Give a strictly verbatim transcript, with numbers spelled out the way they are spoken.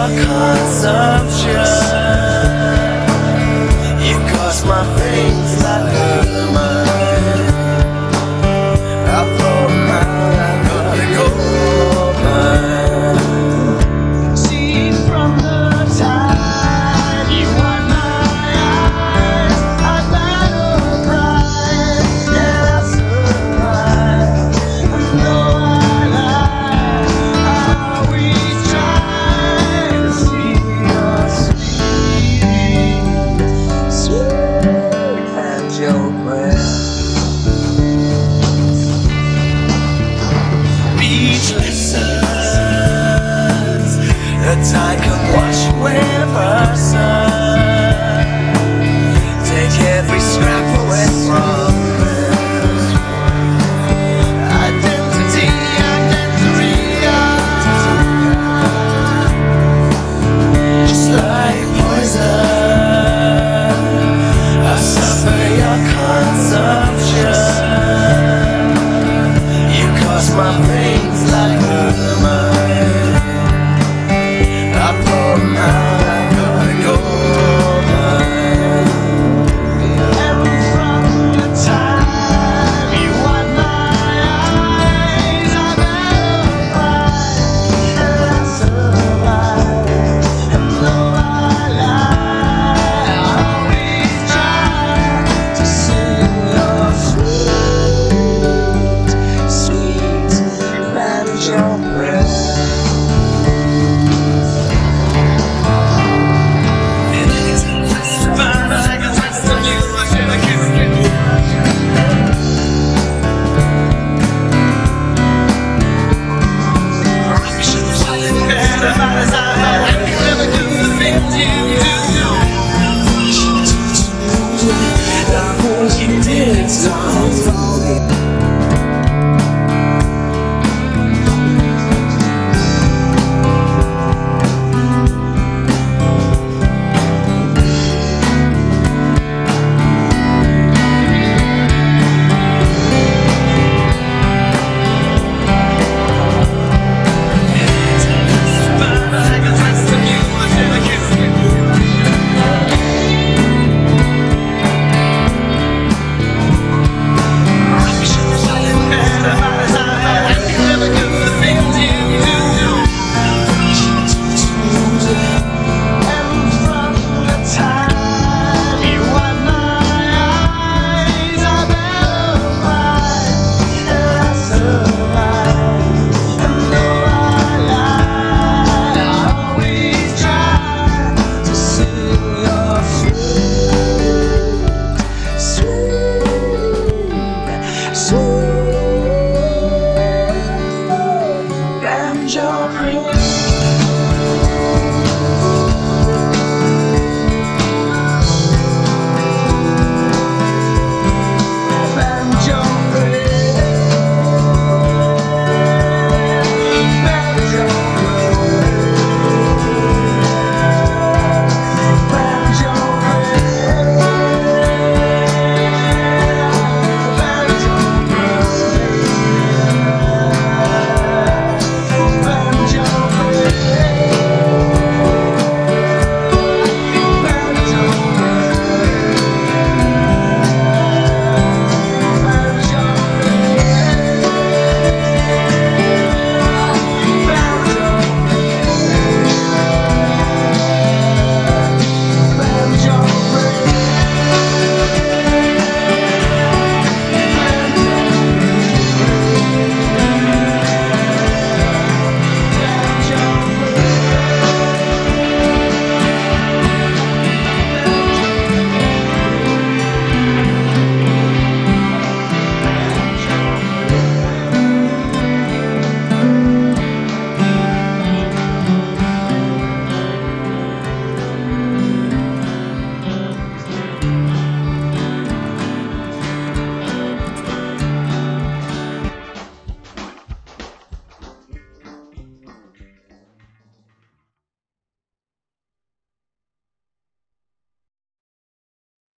your consumption. You cause my veins like ermine. I throw them out, I gotta go mine. See from the tide, you wipe my eyes. I battle pride, and I survive. And though I lie, I always try to see your sweet, sweet and your breath. Beach listens, the tide can wash away her sun. Take every scrap away from us. Identity, identity, just like poison, I suffer your consumption. You cause my veins like ermine. I pour them out, I gotta go mine. And from the time you wipe my eyes, I battle pride, and I survive. And though I lie, I always try to sing your sweet, sweet banjo breath. You did something. Sweet banjo.